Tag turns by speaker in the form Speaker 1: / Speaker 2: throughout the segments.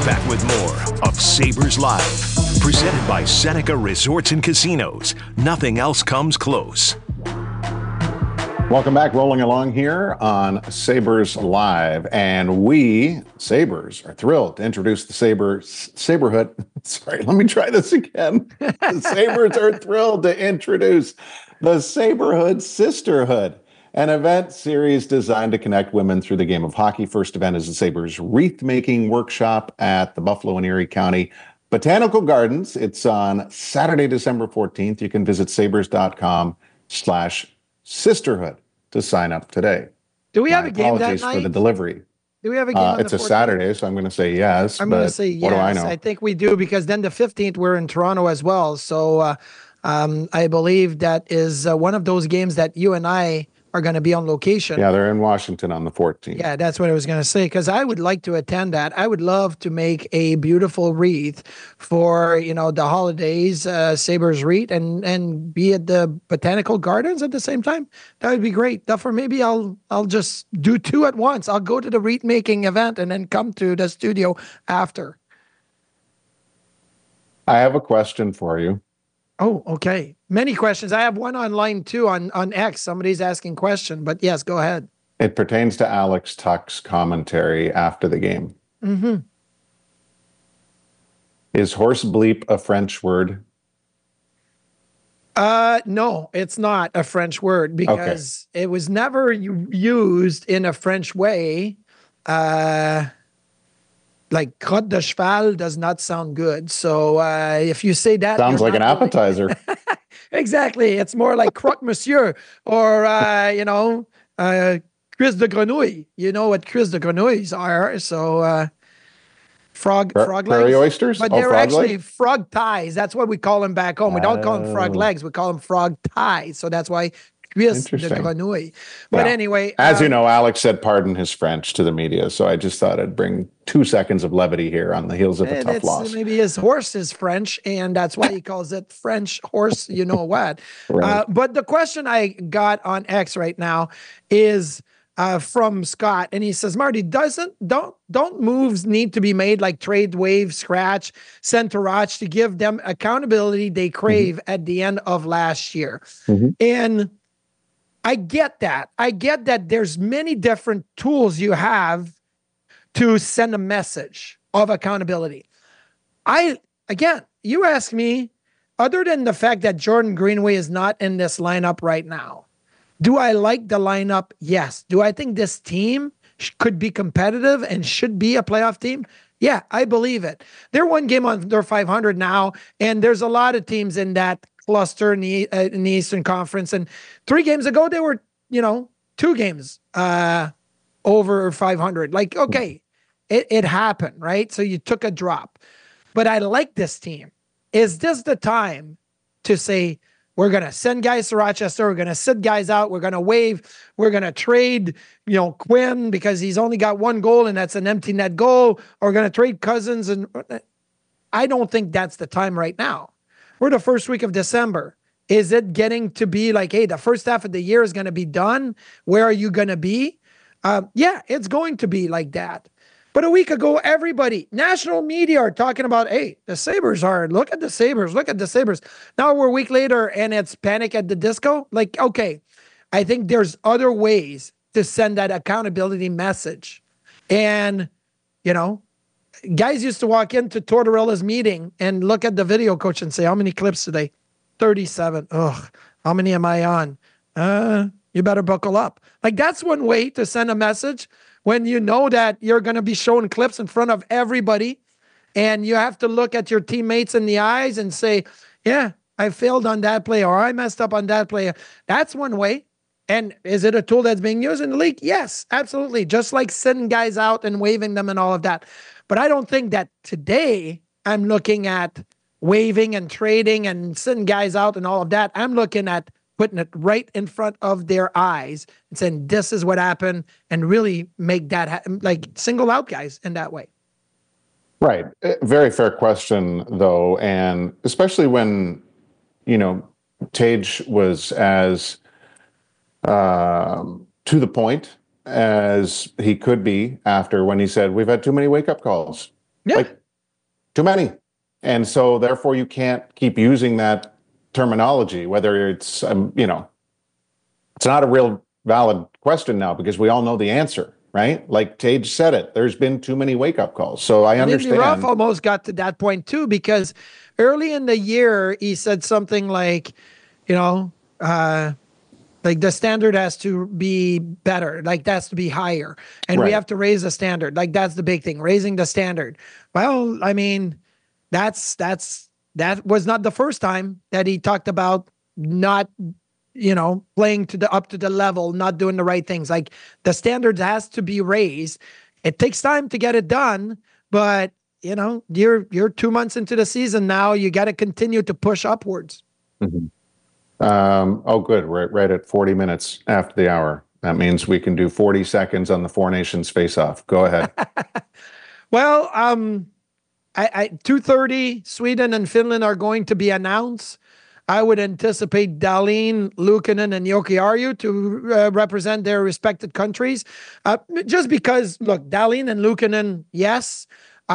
Speaker 1: back with more of Sabres Live. Presented by Seneca Resorts and Casinos. Nothing else comes close.
Speaker 2: Welcome back. Rolling along here on Sabres Live. And we, Sabres, are thrilled to introduce the Saberhood. Sorry, let me try this again. The Sabres are thrilled to introduce the Saberhood Sisterhood, an event series designed to connect women through the game of hockey. First event is the Sabres wreath-making workshop at the Buffalo and Erie County Botanical Gardens. It's on Saturday, December 14th. You can visit sabres.com/sisterhood to sign up today.
Speaker 3: Do we have a game that night?
Speaker 2: Apologies for the delivery.
Speaker 3: Do we have a game on
Speaker 2: It's
Speaker 3: the
Speaker 2: a
Speaker 3: 14th?
Speaker 2: Saturday, so I'm going to say yes.
Speaker 3: I'm going to say yes.
Speaker 2: What do I know?
Speaker 3: I think we do, because then the 15th we're in Toronto as well. So I believe that is one of those games that you and I are going to be on location.
Speaker 2: Yeah, they're in Washington on the 14th.
Speaker 3: Yeah, that's what I was going to say, because I would like to attend that. I would love to make a beautiful wreath for, the holidays, Sabres wreath, and be at the Botanical Gardens at the same time. That would be great. Therefore, maybe I'll just do two at once. I'll go to the wreath making event and then come to the studio after.
Speaker 2: I have a question for you.
Speaker 3: Oh, okay. Many questions. I have one online too on X. Somebody's asking question, but yes, go ahead.
Speaker 2: It pertains to Alex Tuch's commentary after the game.
Speaker 3: Mm-hmm.
Speaker 2: Is horse bleep a French word?
Speaker 3: No, it's not a French word, because it was never used in a French way. Like crotte de cheval does not sound good. So if you say that,
Speaker 2: sounds like an appetizer.
Speaker 3: Exactly. It's more like croque monsieur or cuisse de grenouille. You know what cuisse de grenouilles are? So frog legs.
Speaker 2: Prairie oysters?
Speaker 3: But they're actually
Speaker 2: legs?
Speaker 3: frog thighs. That's what we call them back home. We don't call them frog legs. We call them frog thighs. So that's why cuisse de grenouille. But anyway.
Speaker 2: As you know, Alex said pardon his French to the media. So I just thought I'd bring 2 seconds of levity here on the heels of a tough loss.
Speaker 3: Maybe his horse is French, and that's why he calls it French horse, you know what.
Speaker 2: Right.
Speaker 3: But the question I got on X right now is from Scott, and he says, Marty, don't moves need to be made like trade, wave, scratch, send to Roch to give them accountability they crave at the end of last year? And I get that. I get that there's many different tools you have to send a message of accountability. Again, you ask me, other than the fact that Jordan Greenway is not in this lineup right now, do I like the lineup? Yes. Do I think this team could be competitive and should be a playoff team? Yeah, I believe it. They're one game under 500 now, and there's a lot of teams in that cluster in the Eastern Conference. And 3 games ago, they were, 2 games over 500. Like, okay, it happened, right? So you took a drop. But I like this team. Is this the time to say, we're going to send guys to Rochester, we're going to sit guys out, we're going to waive, we're going to trade, Quinn because he's only got 1 goal and that's an empty net goal, or we're going to trade Cousins? And I don't think that's the time right now. We're the first week of December. Is it getting to be like, hey, the first half of the year is going to be done? Where are you going to be? Yeah, it's going to be like that. But a week ago, everybody, national media are talking about, hey, the Sabres look at the Sabres. Now we're a week later and it's Panic at the Disco. Like, okay, I think there's other ways to send that accountability message. And, guys used to walk into Tortorella's meeting and look at the video coach and say, how many clips today? 37. Ugh, how many am I on? You better buckle up. Like, that's one way to send a message when you know that you're going to be showing clips in front of everybody, and you have to look at your teammates in the eyes and say, yeah, I failed on that play, or I messed up on that play. That's one way. And is it a tool that's being used in the league? Yes, absolutely. Just like sending guys out and waving them and all of that. But I don't think that today I'm looking at waving and trading and sending guys out and all of that. I'm looking at putting it right in front of their eyes and saying, this is what happened, and really make that like single out guys in that way.
Speaker 2: Right. Very fair question, though. And especially when, Tage was as to the point as he could be after when he said, we've had too many wake-up calls.
Speaker 3: Yeah.
Speaker 2: Like, too many. And so therefore you can't keep using that terminology, whether it's, it's not a real valid question now because we all know the answer, right? Like Tage said it, there's been too many wake-up calls. So I understand.
Speaker 3: Lindy Ruff almost got to that point too, because early in the year, he said something like, like the standard has to be better, like that's to be higher. And we have to raise the standard. Like that's the big thing, raising the standard. Well, I mean, that was not the first time that he talked about not playing up to the level, not doing the right things. Like the standards has to be raised. It takes time to get it done, but you're 2 months into the season now. You got to continue to push upwards.
Speaker 2: Mm-hmm. Good. Right at 40 minutes after the hour. That means we can do 40 seconds on the Four Nations face-off. Go ahead.
Speaker 3: Well, 2:30, Sweden and Finland are going to be announced. I would anticipate Dahlin, Luukkonen, and Jokiharju to represent their respected countries. Just because, look, Dahlin and Luukkonen, yes,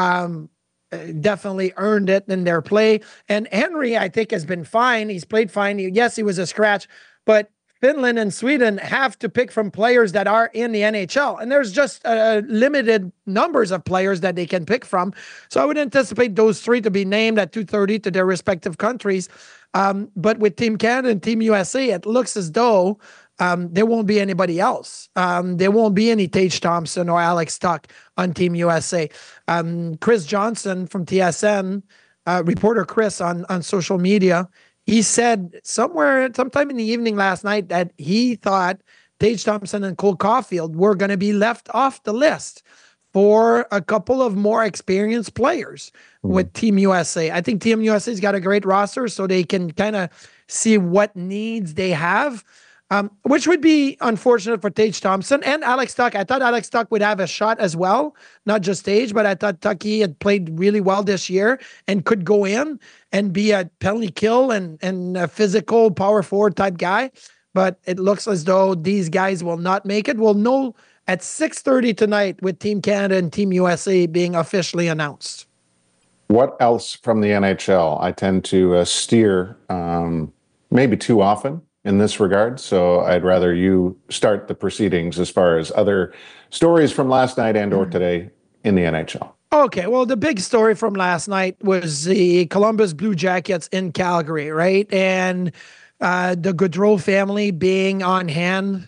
Speaker 3: definitely earned it in their play. And Henry, I think, has been fine. He's played fine. Yes, he was a scratch, but Finland and Sweden have to pick from players that are in the NHL. And there's just limited numbers of players that they can pick from. So I would anticipate those three to be named at 2:30 to their respective countries. But with Team Canada and Team USA, it looks as though there won't be anybody else. There won't be any Tage Thompson or Alex Tuch on Team USA. Chris Johnson from TSN, reporter Chris on social media, he said sometime in the evening last night that he thought Tage Thompson and Cole Caulfield were going to be left off the list for a couple of more experienced players with Team USA. I think Team USA's got a great roster, so they can kind of see what needs they have, which would be unfortunate for Tage Thompson and Alex Tuch. I thought Alex Tuch would have a shot as well, not just Tage, but I thought Tucky had played really well this year and could go in and be a penalty kill and a physical power forward type guy. But it looks as though these guys will not make it. We'll know at 6:30 tonight with Team Canada and Team USA being officially announced.
Speaker 2: What else from the NHL? I tend to steer maybe too often in this regard, so I'd rather you start the proceedings as far as other stories from last night and or today in the NHL.
Speaker 3: Okay, well, the big story from last night was the Columbus Blue Jackets in Calgary, right? And the Gaudreau family being on hand,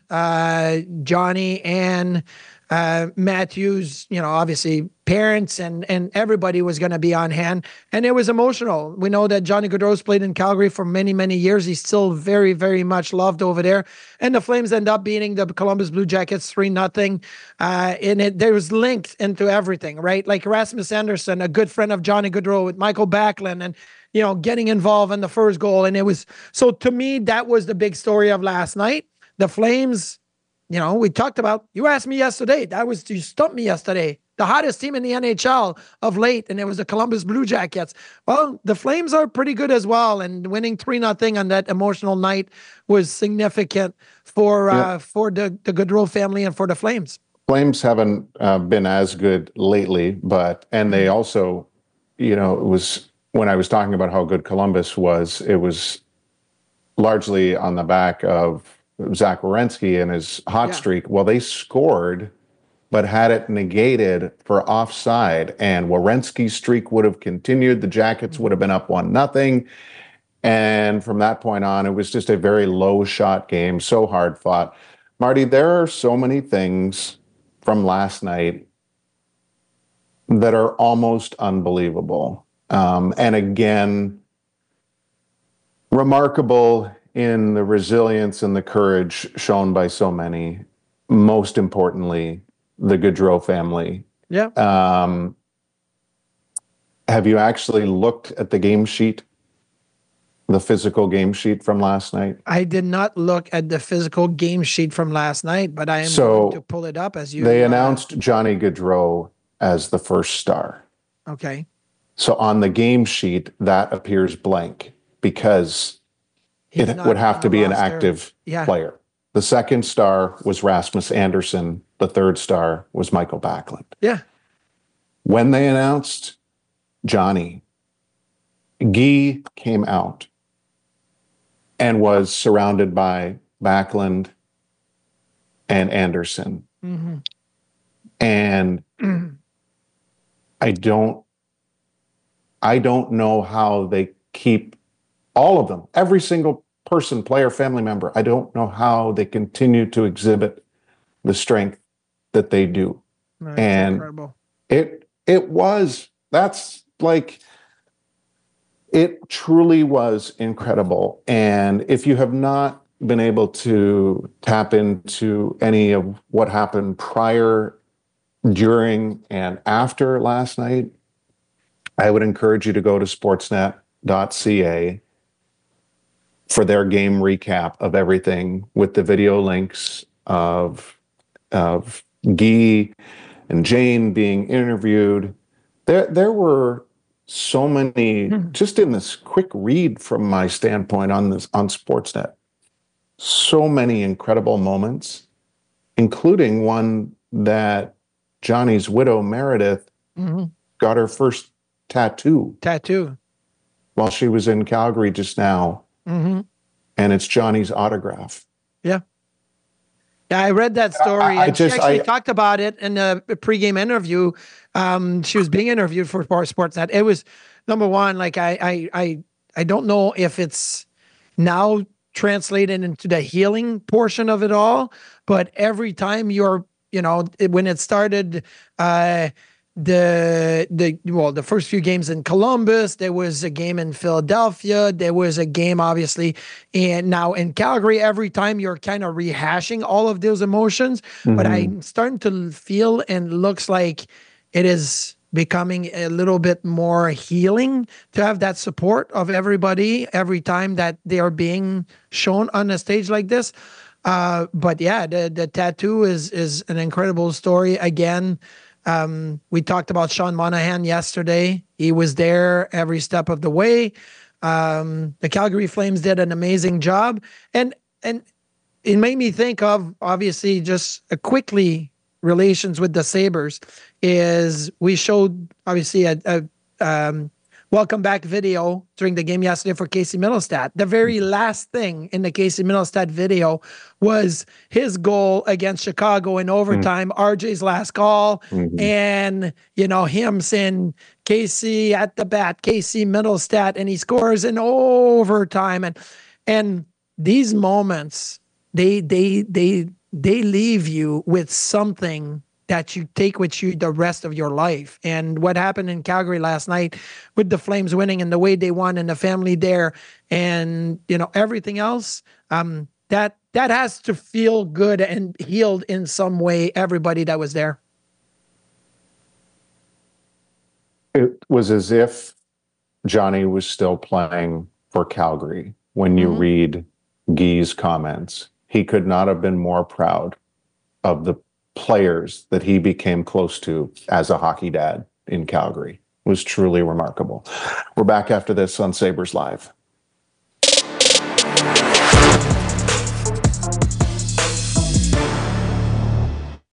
Speaker 3: Johnny and Matthews, obviously parents and everybody was going to be on hand. And it was emotional. We know that Johnny Gaudreau's played in Calgary for many, many years. He's still very, very much loved over there. And the Flames end up beating the Columbus Blue Jackets 3-0. And there was linked into everything, right? Like Rasmus Anderson, a good friend of Johnny Gaudreau, with Michael Backlund, and getting involved in the first goal. And it was, so to me, that was the big story of last night. The Flames, we talked about, you asked me yesterday, you stumped me yesterday, the hottest team in the NHL of late, and it was the Columbus Blue Jackets. Well, the Flames are pretty good as well, and winning 3-0 on that emotional night was significant for the Gaudreau family and for the Flames.
Speaker 2: Flames haven't been as good lately, and they also, it was, when I was talking about how good Columbus was, it was largely on the back of Zach Werenski and his hot streak. Well, they scored, but had it negated for offside, and Werenski's streak would have continued. The Jackets would have been up 1-0. And from that point on, it was just a very low shot game, so hard fought. Marty, there are so many things from last night that are almost unbelievable. And again, remarkable in the resilience and the courage shown by so many, most importantly, the Gaudreau family.
Speaker 3: Yeah.
Speaker 2: Have you actually looked at the game sheet, the physical game sheet from last night?
Speaker 3: I did not look at the physical game sheet from last night, but I am going to pull it up as you.
Speaker 2: They announced Johnny Gaudreau as the first star.
Speaker 3: Okay.
Speaker 2: So on the game sheet, that appears blank because it would have to be an active player. The second star was Rasmus Anderson. The third star was Michael Backlund.
Speaker 3: Yeah.
Speaker 2: When they announced Johnny, Guy came out and was surrounded by Backlund and Anderson.
Speaker 3: Mm-hmm.
Speaker 2: And I don't know how they keep all of them, every single person, player, family member. I don't know how they continue to exhibit the strength that they do.
Speaker 3: That's
Speaker 2: and
Speaker 3: incredible.
Speaker 2: It truly was incredible. And if you have not been able to tap into any of what happened prior, during, and after last night, I would encourage you to go to sportsnet.ca for their game recap of everything, with the video links of Guy and Jane being interviewed. There were so many, just in this quick read from my standpoint on Sportsnet, so many incredible moments, including one that Johnny's widow, Meredith, got her first tattoo while she was in Calgary just now. And it's Johnny's autograph.
Speaker 3: Yeah. Yeah, I read that story. She actually talked about it in a pregame interview. She was being interviewed for Sportsnet. It was, number one, like I don't know if it's now translated into the healing portion of it all, but every time when it started, the first few games in Columbus, there was a game in Philadelphia, there was a game obviously, and now in Calgary, every time you're kind of rehashing all of those emotions, but I'm starting to feel, and looks like it is becoming a little bit more healing to have that support of everybody every time that they are being shown on a stage like this. But yeah, the tattoo is an incredible story. Again, we talked about Sean Monahan yesterday. He was there every step of the way. The Calgary Flames did an amazing job. And it made me think of, obviously, just quickly, relations with the Sabres is we showed, obviously, a welcome back video during the game yesterday for Casey Mittelstadt. The very last thing in the Casey Mittelstadt video was his goal against Chicago in overtime, RJ's last call, and him saying Casey at the bat, Casey Mittelstadt, and he scores in overtime. And these moments, they leave you with something that you take with you the rest of your life. And what happened in Calgary last night with the Flames winning and the way they won and the family there and, everything else, that has to feel good and healed in some way, everybody that was there.
Speaker 2: It was as if Johnny was still playing for Calgary when you read Guy's comments. He could not have been more proud of the players that he became close to as a hockey dad in Calgary. It was truly remarkable. We're back after this on Sabres Live.